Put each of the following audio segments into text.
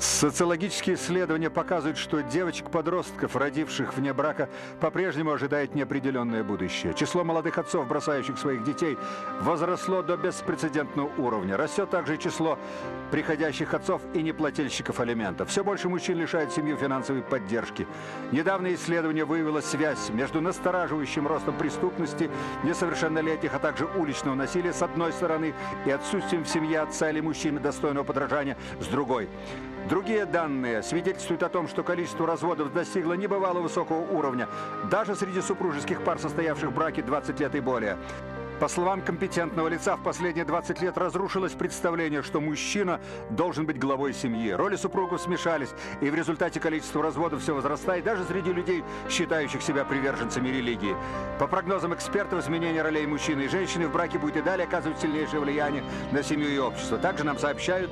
Социологические исследования показывают, что девочек-подростков, родивших вне брака, по-прежнему ожидает неопределенное будущее. Число молодых отцов, бросающих своих детей, возросло до беспрецедентного уровня. Растет также и число приходящих отцов и неплательщиков алиментов. Все больше мужчин лишают семью финансовой поддержки. Недавнее исследование выявило связь между настораживающим ростом преступности несовершеннолетних, а также уличного насилия с одной стороны и отсутствием в семье отца или мужчины достойного подражания с другой. Другие данные свидетельствуют о том, что количество разводов достигло небывало высокого уровня, даже среди супружеских пар, состоявших в браке 20 лет и более. По словам компетентного лица, в последние 20 лет разрушилось представление, что мужчина должен быть главой семьи. Роли супругов смешались, и в результате количество разводов все возрастает, даже среди людей, считающих себя приверженцами религии. По прогнозам экспертов, изменение ролей мужчины и женщины в браке будет и далее оказывать сильнейшее влияние на семью и общество. Также нам сообщают...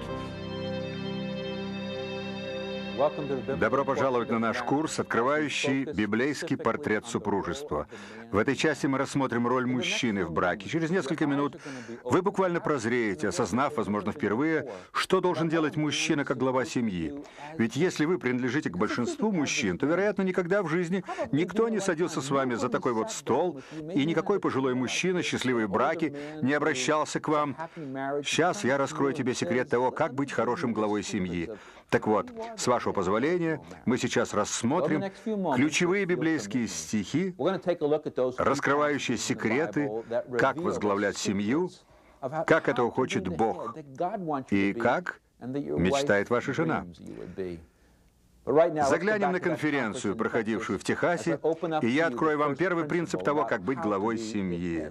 Добро пожаловать на наш курс, открывающий библейский портрет супружества. В этой части мы рассмотрим роль мужчины в браке. Через несколько минут вы буквально прозреете, осознав, возможно, впервые, что должен делать мужчина как глава семьи. Ведь если вы принадлежите к большинству мужчин, то, вероятно, никогда в жизни никто не садился с вами за такой вот стол, и никакой пожилой мужчина, счастливый в браке, не обращался к вам. Сейчас я раскрою тебе секрет того, как быть хорошим главой семьи. Так вот, с вашего позволения, мы сейчас рассмотрим ключевые библейские стихи, раскрывающие секреты, как возглавлять семью, как этого хочет Бог и как мечтает ваша жена. Заглянем на конференцию, проходившую в Техасе, и я открою вам первый принцип того, как быть главой семьи.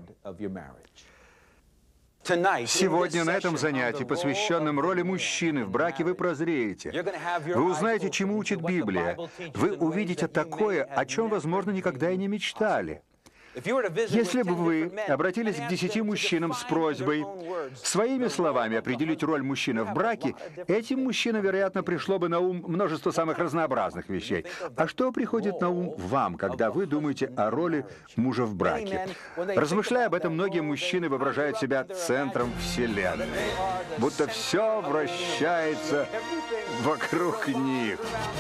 Сегодня на этом занятии, посвященном роли мужчины в браке, вы прозреете. Вы узнаете, чему учит Библия. Вы увидите такое, о чем, возможно, никогда и не мечтали. Если бы вы обратились к 10 мужчинам с просьбой своими словами определить роль мужчины в браке, этим мужчинам, вероятно, пришло бы на ум множество самых разнообразных вещей. А что приходит на ум вам, когда вы думаете о роли мужа в браке? Размышляя об этом, многие мужчины воображают себя центром вселенной, будто все вращается вокруг них.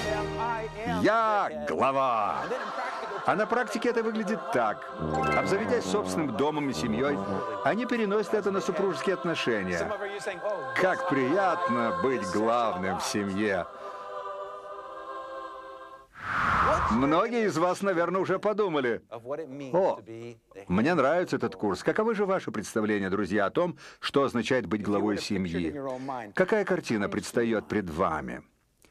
Я глава. А на практике это выглядит так. Обзаведясь собственным домом и семьей, они переносят это на супружеские отношения. Как приятно быть главным в семье. Многие из вас, наверное, уже подумали: о, мне нравится этот курс. Каковы же ваши представления, друзья, о том, что означает быть главой семьи? Какая картина предстает пред вами?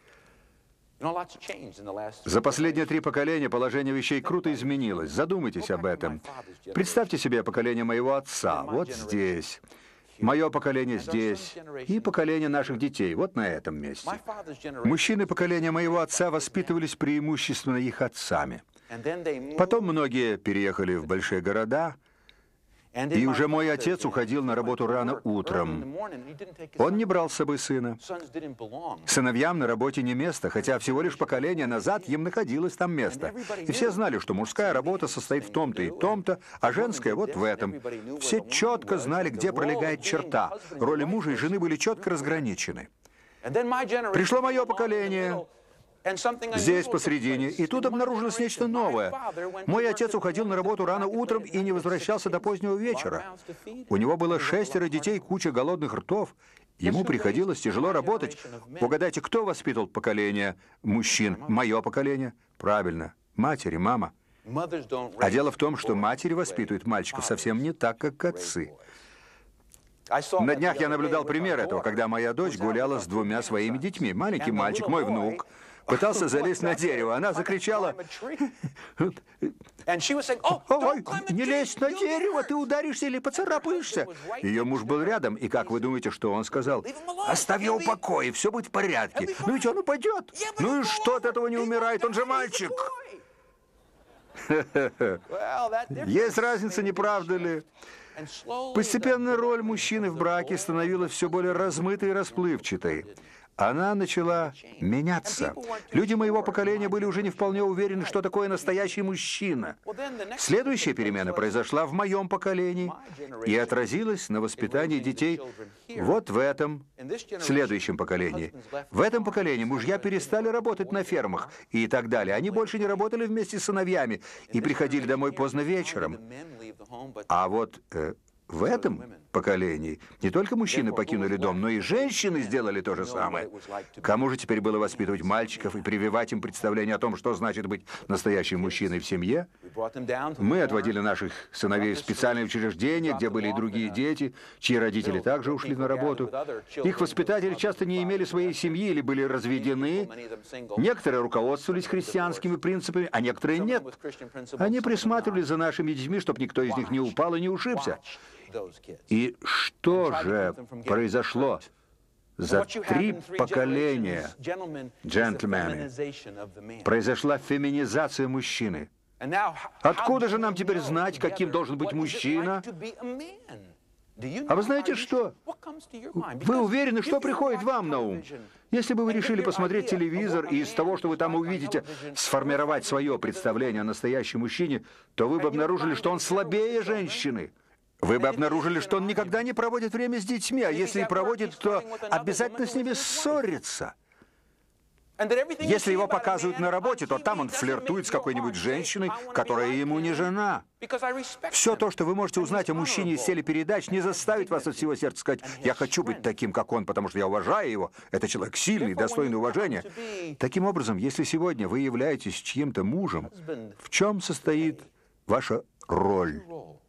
За последние 3 поколения положение вещей круто изменилось. Задумайтесь об этом. Представьте себе поколение моего отца, вот здесь. Мое поколение здесь. И поколение наших детей, вот на этом месте. Мужчины поколения моего отца воспитывались преимущественно их отцами. Потом многие переехали в большие города. И уже мой отец уходил на работу рано утром. Он не брал с собой сына. Сыновьям на работе не место, хотя всего лишь поколение назад им находилось там место. И все знали, что мужская работа состоит в том-то и том-то, а женская вот в этом. Все четко знали, где пролегает черта. Роли мужа и жены были четко разграничены. Пришло мое поколение. Здесь, посредине, и тут обнаружилось нечто новое. Мой отец уходил на работу рано утром и не возвращался до позднего вечера. У него было 6 детей, куча голодных ртов. Ему приходилось тяжело работать. Угадайте, кто воспитывал поколение мужчин? Мое поколение? Правильно, матери, мама. А дело в том, что матери воспитывают мальчиков совсем не так, как отцы. На днях я наблюдал пример этого, когда моя дочь гуляла с 2 своими детьми. Маленький мальчик, мой внук, пытался залезть на дерево. Она закричала: «Ой, не лезь на дерево, ты ударишься или поцарапаешься». Ее муж был рядом, и как вы думаете, что он сказал? «Оставь его в покое, все будет в порядке». Ну ведь он упадет. Ну и что от этого не умирает, он же мальчик. Есть разница, не правда ли? Постепенно роль мужчины в браке становилась все более размытой и расплывчатой. она начала меняться. Люди моего поколения были уже не вполне уверены, что такое настоящий мужчина. Следующая перемена произошла в моем поколении и отразилась на воспитании детей вот в этом следующем поколении. В этом поколении мужья перестали работать на фермах и так далее. Они больше не работали вместе с сыновьями и приходили домой поздно вечером. А вот в этом поколении не только мужчины покинули дом, но и женщины сделали то же самое. Кому же теперь было воспитывать мальчиков и прививать им представление о том, что значит быть настоящим мужчиной в семье? Мы отводили наших сыновей в специальные учреждения, где были и другие дети, чьи родители также ушли на работу. Их воспитатели часто не имели своей семьи или были разведены. Некоторые руководствовались христианскими принципами, а некоторые нет. Они присматривали за нашими детьми, чтобы никто из них не упал и не ушибся. И что же произошло за 3 поколения, джентльмены? Произошла феминизация мужчины. Откуда же нам теперь знать, каким должен быть мужчина? А вы знаете что? Вы уверены, что приходит вам на ум? Если бы вы решили посмотреть телевизор и из того, что вы там увидите, сформировать свое представление о настоящем мужчине, то вы бы обнаружили, что он слабее женщины. Вы бы обнаружили, что он никогда не проводит время с детьми, а если и проводит, то обязательно с ними ссорится. Если его показывают на работе, то там он флиртует с какой-нибудь женщиной, которая ему не жена. Все то, что вы можете узнать о мужчине из телепередач, не заставит вас от всего сердца сказать: «Я хочу быть таким, как он, потому что я уважаю его. Это человек сильный, достойный уважения». Таким образом, если сегодня вы являетесь чьим-то мужем, в чем состоит ваша роль?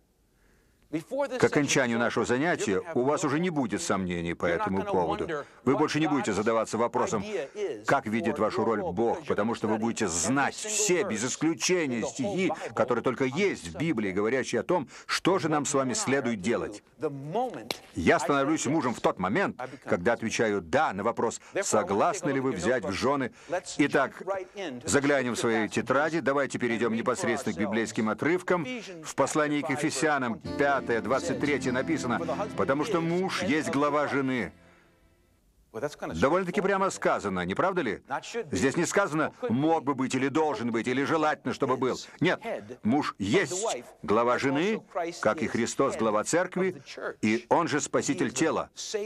К окончанию нашего занятия у вас уже не будет сомнений по этому поводу. Вы больше не будете задаваться вопросом, как видит вашу роль Бог, потому что вы будете знать все, без исключения, стихи, которые только есть в Библии, говорящие о том, что же нам с вами следует делать. Я становлюсь мужем в тот момент, когда отвечаю «да» на вопрос, согласны ли вы взять в жены. Итак, заглянем в свои тетради, давайте перейдем непосредственно к библейским отрывкам. В послании к Ефесянам 5:23 написано: «Потому что муж есть глава жены». Довольно-таки прямо сказано, не правда ли? Здесь не сказано «мог бы быть» или «должен быть» или «желательно, чтобы был». Нет, муж есть глава жены, как и Христос глава церкви, и он же спаситель тела.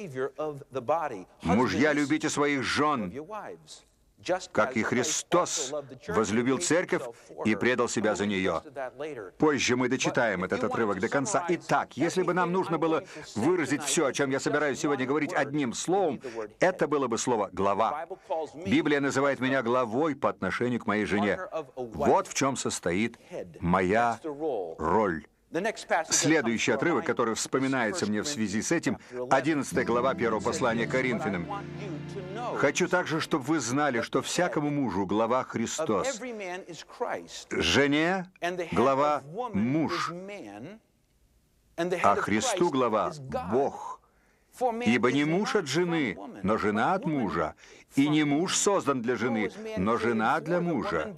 Мужья, любите своих жен, как и Христос возлюбил церковь и предал себя за нее. Позже мы дочитаем этот отрывок до конца. Итак, если бы нам нужно было выразить все, о чем я собираюсь сегодня говорить одним словом, это было бы слово «глава». Библия называет меня главой по отношению к моей жене. Вот в чем состоит моя роль. Следующий отрывок, который вспоминается мне в связи с этим, 11 глава 1 послания к Коринфянам. «Хочу также, чтобы вы знали, что всякому мужу глава Христос, жене глава муж, а Христу глава Бог. Ибо не муж от жены, но жена от мужа, и не муж создан для жены, но жена для мужа».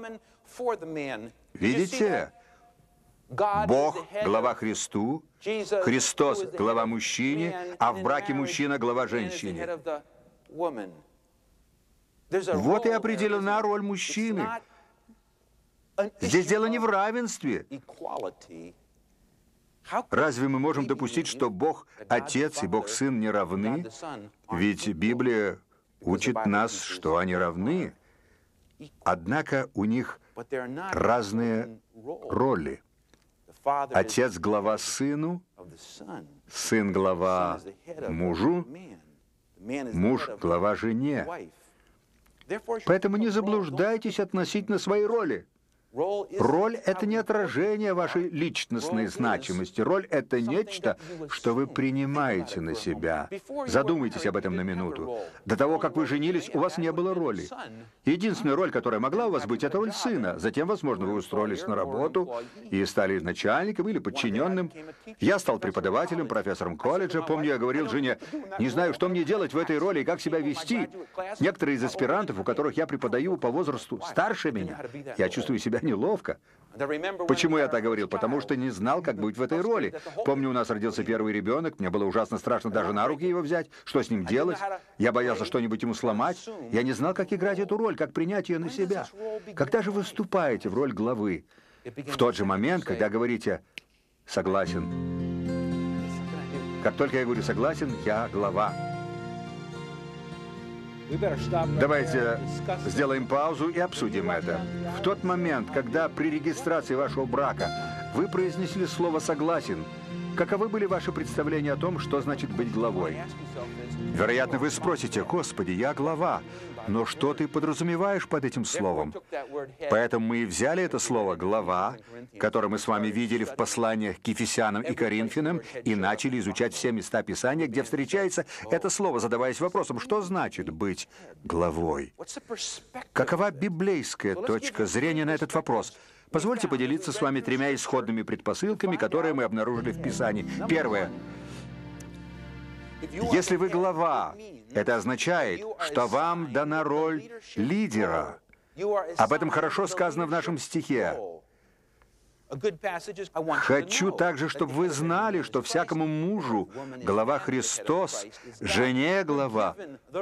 Видите? Бог – глава Христу, Христос – глава мужчине, а в браке мужчина – глава женщине. Вот и определена роль мужчины. Здесь дело не в равенстве. Разве мы можем допустить, что Бог Отец и Бог Сын не равны? Ведь Библия учит нас, что они равны. Однако у них разные роли. Отец глава сыну, сын глава мужу, муж глава жене. Поэтому не заблуждайтесь относительно своей роли. Роль – это не отражение вашей личностной значимости. Роль – это нечто, что вы принимаете на себя. Задумайтесь об этом на минуту. До того, как вы женились, у вас не было роли. Единственная роль, которая могла у вас быть, это роль сына. Затем, возможно, вы устроились на работу и стали начальником или подчиненным. Я стал преподавателем, профессором колледжа. Помню, я говорил жене: не знаю, что мне делать в этой роли и как себя вести. Некоторые из аспирантов, у которых я преподаю по возрасту, старше меня. Я чувствую себя неловко. Почему я так говорил? Потому что не знал, как быть в этой роли. Помню, у нас родился первый ребенок, мне было ужасно страшно даже на руки его взять, что с ним делать. Я боялся что-нибудь ему сломать. Я не знал, как играть эту роль, как принять ее на себя. Когда же вы вступаете в роль главы? В тот же момент, когда говорите «согласен». Как только я говорю «согласен», я глава. Давайте сделаем паузу и обсудим это. В тот момент, когда при регистрации вашего брака вы произнесли слово «согласен», каковы были ваши представления о том, что значит быть главой? Вероятно, вы спросите: «Господи, я глава, но что ты подразумеваешь под этим словом?» Поэтому мы и взяли это слово «глава», которое мы с вами видели в посланиях к Ефесянам и Коринфянам, и начали изучать все места Писания, где встречается это слово, задаваясь вопросом, что значит быть главой? Какова библейская точка зрения на этот вопрос? Позвольте поделиться с вами 3 исходными предпосылками, которые мы обнаружили в Писании. Первое. Если вы глава, это означает, что вам дана роль лидера. Об этом хорошо сказано в нашем стихе. «Хочу также, чтобы вы знали, что всякому мужу глава Христос, жене глава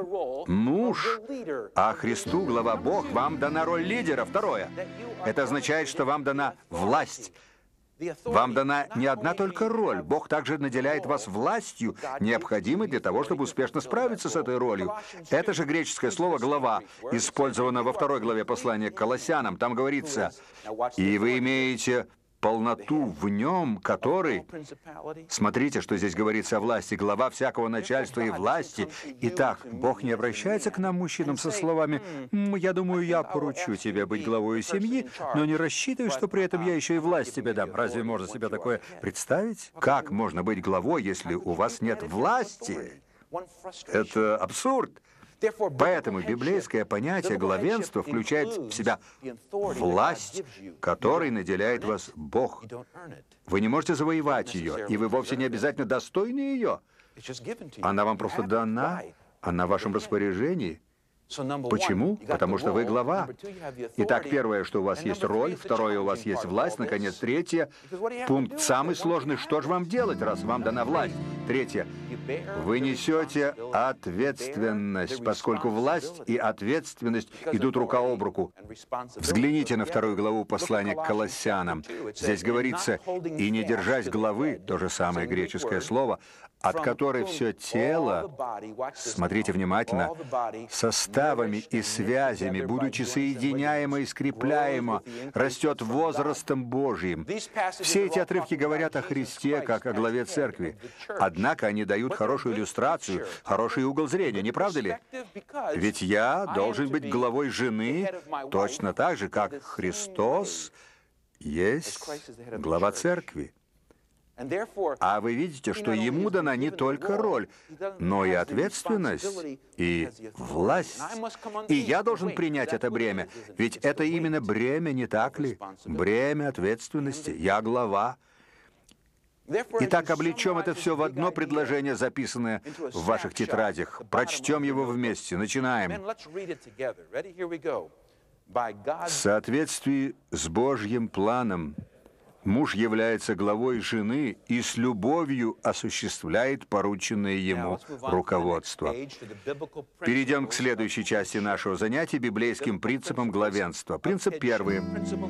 муж, а Христу глава Бог, вам дана роль лидера». Второе. Это означает, что вам дана власть. Вам дана не одна только роль. Бог также наделяет вас властью, необходимой для того, чтобы успешно справиться с этой ролью. Это же греческое слово «глава», использовано во 2 главе послания к Колоссянам. Там говорится: «И вы имеете полноту в нем, который...» Смотрите, что здесь говорится о власти. Глава всякого начальства и власти. Итак, Бог не обращается к нам, мужчинам, со словами: «Я думаю, я поручу тебе быть главой семьи, но не рассчитывай, что при этом я еще и власть тебе дам». Разве можно себе такое представить? Как можно быть главой, если у вас нет власти? Это абсурд. Поэтому библейское понятие главенства включает в себя власть, которой наделяет вас Бог. Вы не можете завоевать ее, и вы вовсе не обязательно достойны ее. Она вам просто дана, она в вашем распоряжении. Почему? Потому что вы глава. Итак, первое, что у вас есть роль, второе, у вас есть власть, наконец, третье, пункт самый сложный: что же вам делать, раз вам дана власть? Третье, вы несете ответственность, поскольку власть и ответственность идут рука об руку. Взгляните на 2 главу послания к Колоссянам. Здесь говорится: «И не держась главы», то же самое греческое слово, от которой все тело, смотрите внимательно, составами и связями, будучи соединяемо и скрепляемо, растет возрастом Божьим. Все эти отрывки говорят о Христе как о главе церкви. Однако они дают хорошую иллюстрацию, хороший угол зрения, не правда ли? Ведь я должен быть главой жены точно так же, как Христос есть глава церкви. А вы видите, что ему дана не только роль, но и ответственность, и власть. И я должен принять это бремя, ведь это именно бремя, не так ли? Бремя ответственности. Я глава. Итак, облечем это все в одно предложение, записанное в ваших тетрадях. Прочтем его вместе. Начинаем. В соответствии с Божьим планом, муж является главой жены и с любовью осуществляет порученное ему руководство. Перейдем к следующей части нашего занятия, библейским принципам главенства. Принцип первый.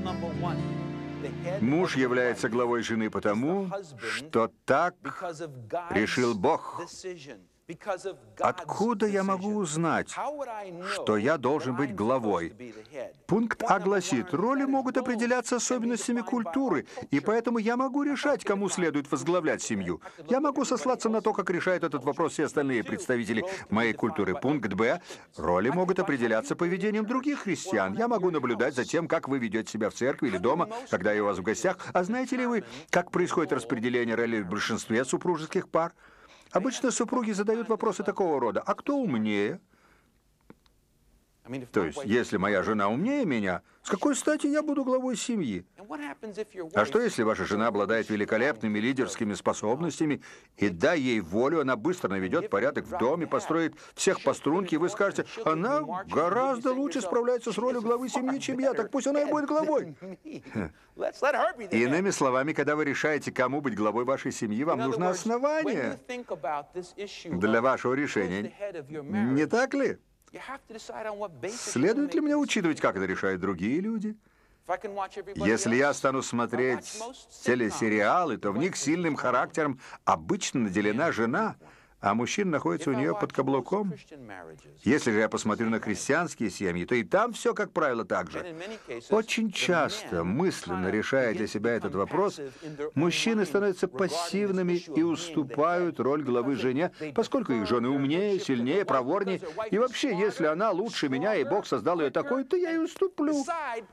Муж является главой жены потому, что так решил Бог. Откуда я могу узнать, что я должен быть главой? Пункт А гласит: роли могут определяться особенностями культуры, и поэтому я могу решать, кому следует возглавлять семью. Я могу сослаться на то, как решают этот вопрос все остальные представители моей культуры. Пункт Б. Роли могут определяться поведением других христиан. Я могу наблюдать за тем, как вы ведете себя в церкви или дома, когда я у вас в гостях. А знаете ли вы, как происходит распределение ролей в большинстве супружеских пар? Обычно супруги задают вопросы такого рода: а кто умнее? То есть, если моя жена умнее меня, с какой стати я буду главой семьи? А что, если ваша жена обладает великолепными лидерскими способностями, и дай ей волю, она быстро наведет порядок в доме, построит всех по струнке, и вы скажете, она гораздо лучше справляется с ролью главы семьи, чем я, так пусть она и будет главой. Иными словами, когда вы решаете, кому быть главой вашей семьи, вам нужно основание для вашего решения. Не так ли? Следует ли мне учитывать, как это решают другие люди? Если я стану смотреть телесериалы, то в них сильным характером обычно наделена жена, а мужчина находится у нее под каблуком. Если же я посмотрю на христианские семьи, то и там все, как правило, так же. Очень часто, мысленно решая для себя этот вопрос, мужчины становятся пассивными и уступают роль главы жене, поскольку их жены умнее, сильнее, проворнее. И вообще, если она лучше меня, и Бог создал ее такой, то я и уступлю.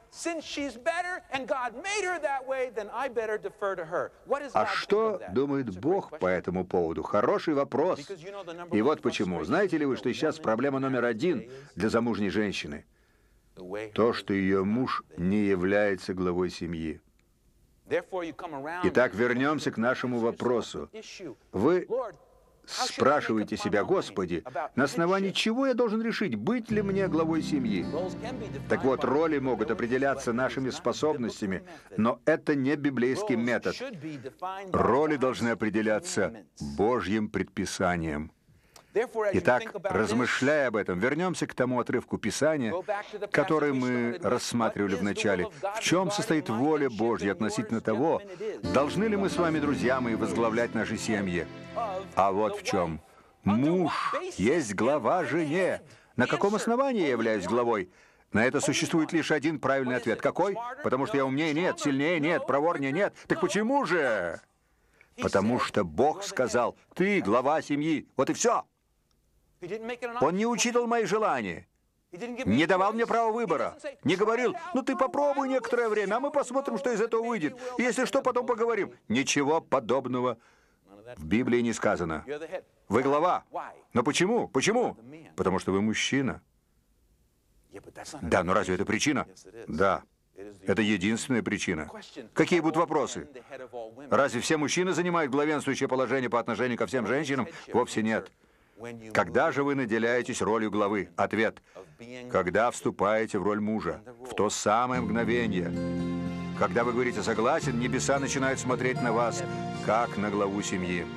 А что думает Бог по этому поводу? Хороший вопрос. И вот почему. Знаете ли вы, что сейчас проблема номер один для замужней женщины? То, что ее муж не является главой семьи. Итак, вернемся к нашему вопросу. Вы спрашиваете себя, Господи, на основании чего я должен решить, быть ли мне главой семьи? Так вот, роли могут определяться нашими способностями, но это не библейский метод. Роли должны определяться Божьим предписанием. Итак, размышляя об этом, вернемся к тому отрывку Писания, который мы рассматривали в начале. В чем состоит воля Божья относительно того, должны ли мы с вами, друзья мои, возглавлять наши семьи? А вот в чем. Муж есть глава жене. На каком основании я являюсь главой? На это существует лишь один правильный ответ. Какой? Потому что я умнее? Нет. Сильнее? Нет. Проворнее? Нет. Так почему же? Потому что Бог сказал, ты глава семьи. Вот и все. Он не учитывал мои желания, не давал мне права выбора, не говорил, ну ты попробуй некоторое время, а мы посмотрим, что из этого выйдет. И если что, потом поговорим. Ничего подобного в Библии не сказано. Вы глава. Но почему? Почему? Потому что вы мужчина. Да, но разве это причина? Да. Это единственная причина. Какие будут вопросы? Разве все мужчины занимают главенствующее положение по отношению ко всем женщинам? Вовсе нет. Когда же вы наделяетесь ролью главы? Ответ. Когда вступаете в роль мужа. В то самое мгновение. Когда вы говорите «согласен», небеса начинают смотреть на вас, как на главу семьи.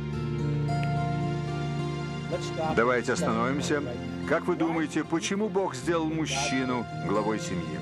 Давайте остановимся. Как вы думаете, почему Бог сделал мужчину главой семьи?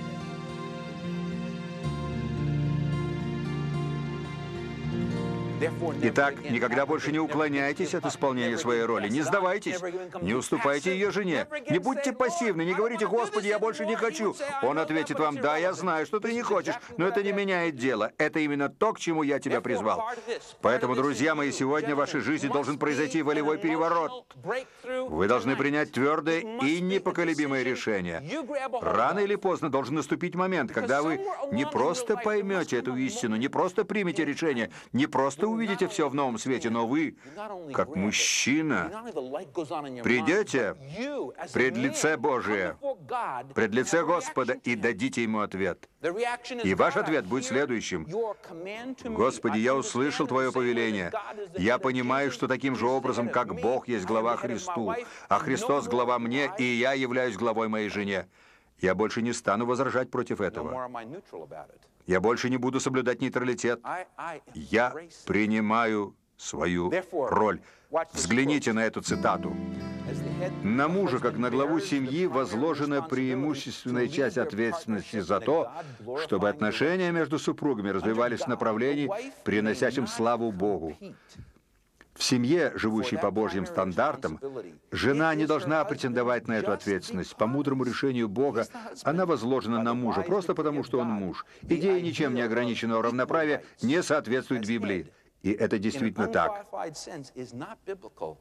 Итак, никогда больше не уклоняйтесь от исполнения своей роли. Не сдавайтесь, не уступайте ее жене. Не будьте пассивны, не говорите «Господи, я больше не хочу». Он ответит вам «Да, я знаю, что ты не хочешь, но это не меняет дело. Это именно то, к чему я тебя призвал». Поэтому, друзья мои, сегодня в вашей жизни должен произойти волевой переворот. Вы должны принять твердое и непоколебимое решение. Рано или поздно должен наступить момент, когда вы не просто поймете эту истину, не просто примете решение, не просто увидите все в новом свете, но вы, как мужчина, придете пред лице Божие, пред лице Господа и дадите Ему ответ. И ваш ответ будет следующим. «Господи, я услышал Твое повеление. Я понимаю, что таким же образом, как Бог есть глава Христу, а Христос глава мне, и я являюсь главой моей жене. Я больше не стану возражать против этого. Я больше не буду соблюдать нейтралитет. Я принимаю свою роль». Взгляните на эту цитату. На мужа, как на главу семьи, возложена преимущественная часть ответственности за то, чтобы отношения между супругами развивались в направлении, приносящем славу Богу. В семье, живущей по Божьим стандартам, жена не должна претендовать на эту ответственность. По мудрому решению Бога она возложена на мужа, просто потому что он муж. Идея ничем не ограниченного равноправия не соответствует Библии. И это действительно так.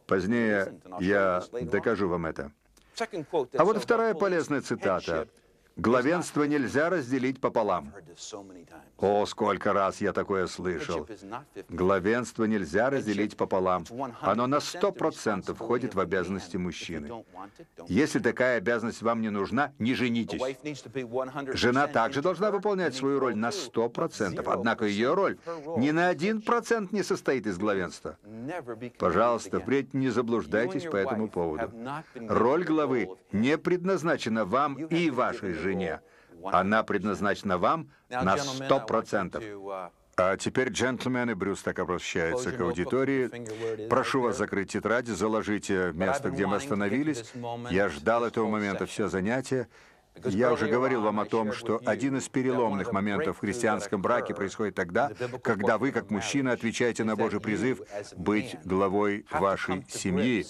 Позднее я докажу вам это. А вот вторая полезная цитата. Главенство нельзя разделить пополам. О, сколько раз я такое слышал. Главенство нельзя разделить пополам. Оно на 100% входит в обязанности мужчины. Если такая обязанность вам не нужна, не женитесь. Жена также должна выполнять свою роль на 100%, однако ее роль ни на 1% не состоит из главенства. Пожалуйста, впредь не заблуждайтесь по этому поводу. Роль главы не предназначена вам и вашей жене. Она предназначена вам на 100%. А теперь, джентльмены, Брюс так обращается к аудитории. Прошу вас закрыть тетрадь, заложите место, где мы остановились. Я ждал этого момента все занятие. Я уже говорил вам о том, что один из переломных моментов в христианском браке происходит тогда, когда вы, как мужчина, отвечаете на Божий призыв быть главой вашей семьи.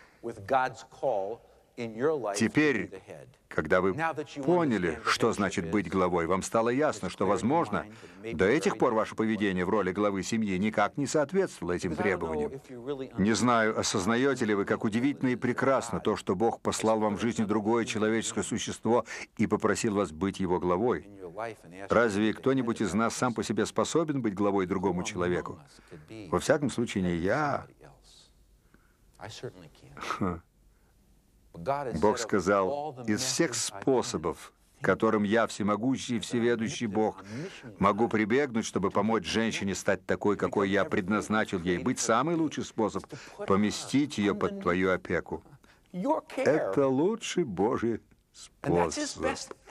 Теперь, когда вы поняли, что значит быть главой, вам стало ясно, что, возможно, до этих пор ваше поведение в роли главы семьи никак не соответствовало этим требованиям. Не знаю, осознаете ли вы, как удивительно и прекрасно то, что Бог послал вам в жизни другое человеческое существо и попросил вас быть его главой. Разве кто-нибудь из нас сам по себе способен быть главой другому человеку? Во всяком случае, не я. Бог сказал, из всех способов, которым я, всемогущий и всеведущий Бог, могу прибегнуть, чтобы помочь женщине стать такой, какой я предназначил ей быть, самый лучший способ — поместить ее под твою опеку. Это лучший Божий способ.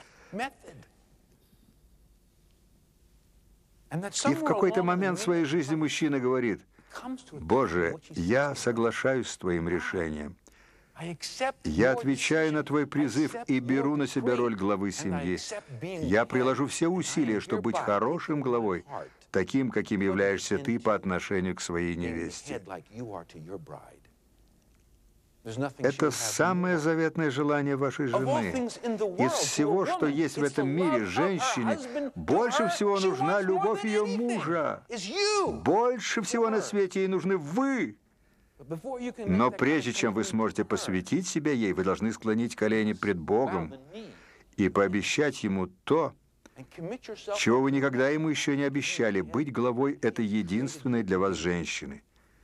И в какой-то момент в своей жизни мужчина говорит: «Боже, я соглашаюсь с твоим решением. Я отвечаю на твой призыв и беру на себя роль главы семьи. Я приложу все усилия, чтобы быть хорошим главой, таким, каким являешься ты по отношению к своей невесте». Это самое заветное желание вашей жены. Из всего, что есть в этом мире, женщине больше всего нужна любовь ее мужа. Больше всего на свете ей нужны вы. Но прежде чем вы сможете посвятить себя ей, вы должны склонить колени пред Богом и пообещать Ему то, чего вы никогда Ему еще не обещали, быть главой этой единственной для вас женщины.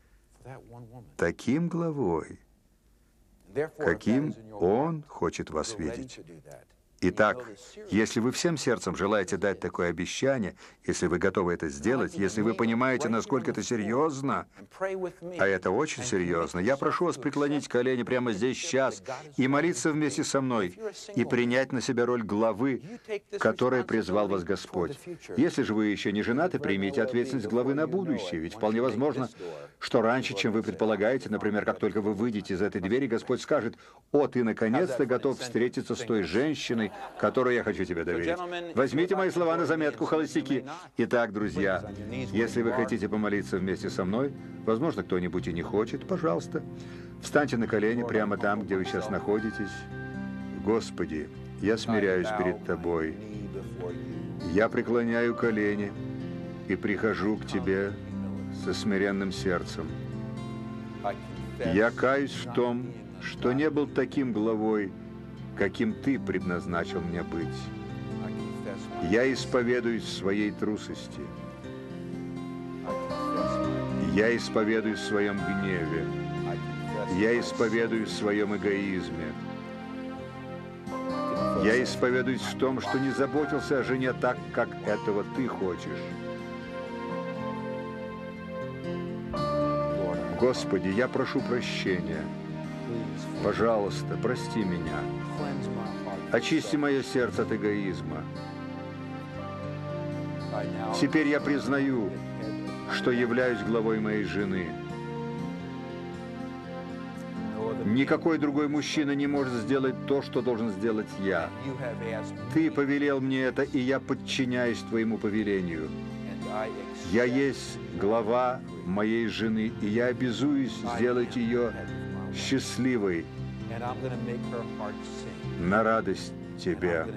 Таким главой, каким Он хочет вас видеть. Итак, если вы всем сердцем желаете дать такое обещание, если вы готовы это сделать, если вы понимаете, насколько это серьезно, а это очень серьезно, я прошу вас преклонить колени прямо здесь сейчас и молиться вместе со мной и принять на себя роль главы, которой призвал вас Господь. Если же вы еще не женаты, примите ответственность главы на будущее, ведь вполне возможно, что раньше, чем вы предполагаете, например, как только вы выйдете из этой двери, Господь скажет: «О, ты наконец-то готов встретиться с той женщиной, которую я хочу тебе доверить». Возьмите мои слова на заметку, холостяки. Итак, друзья, если вы хотите помолиться вместе со мной, возможно, кто-нибудь и не хочет, пожалуйста, встаньте на колени прямо там, где вы сейчас находитесь. Господи, я смиряюсь перед Тобой. Я преклоняю колени и прихожу к Тебе со смиренным сердцем. Я каюсь в том, что не был таким главой, каким Ты предназначил мне быть. Я исповедуюсь в своей трусости. Я исповедуюсь в своем гневе. Я исповедуюсь в своем эгоизме. Я исповедуюсь в том, что не заботился о жене так, как этого Ты хочешь. Господи, я прошу прощения. Пожалуйста, прости меня. Очисти мое сердце от эгоизма. Теперь я признаю, что являюсь главой моей жены. Никакой другой мужчина не может сделать то, что должен сделать я. Ты повелел мне это, и я подчиняюсь Твоему повелению. Я есть глава моей жены, и я обязуюсь сделать ее счастливой на радость Тебя.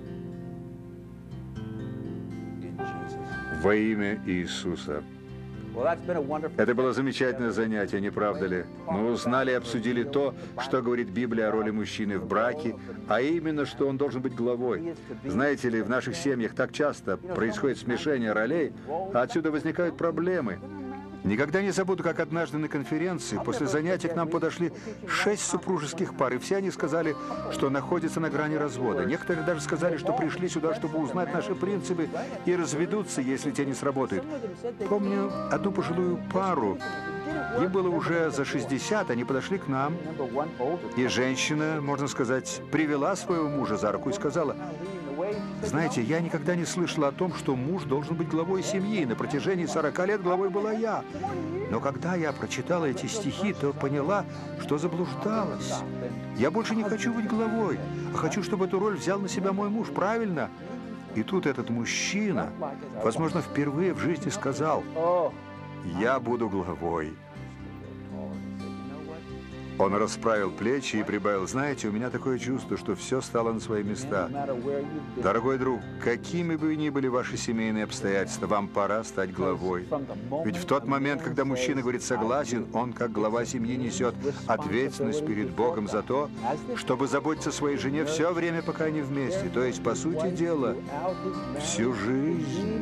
Во имя Иисуса. Это было замечательное занятие, не правда ли? Мы узнали и обсудили то, что говорит Библия о роли мужчины в браке, а именно, что он должен быть главой. Знаете ли, в наших семьях так часто происходит смешение ролей, а отсюда возникают проблемы. Никогда не забуду, как однажды на конференции после занятия к нам подошли 6 супружеских пар, и все они сказали, что находятся на грани развода. Некоторые даже сказали, что пришли сюда, чтобы узнать наши принципы и разведутся, если те не сработают. Помню одну пожилую пару, им было уже за 60, они подошли к нам, и женщина, можно сказать, привела своего мужа за руку и сказала: «Знаете, я никогда не слышала о том, что муж должен быть главой семьи. На протяжении 40 лет главой была я. Но когда я прочитала эти стихи, то поняла, что заблуждалась. Я больше не хочу быть главой, а хочу, чтобы эту роль взял на себя мой муж, правильно?» И тут этот мужчина, возможно, впервые в жизни сказал: «Я буду главой». Он расправил плечи и прибавил: «Знаете, у меня такое чувство, что все стало на свои места. Дорогой друг, какими бы ни были ваши семейные обстоятельства, вам пора стать главой. Ведь в тот момент, когда мужчина говорит «согласен», он, как глава семьи, несет ответственность перед Богом за то, чтобы заботиться о своей жене все время, пока они вместе. То есть, по сути дела, всю жизнь».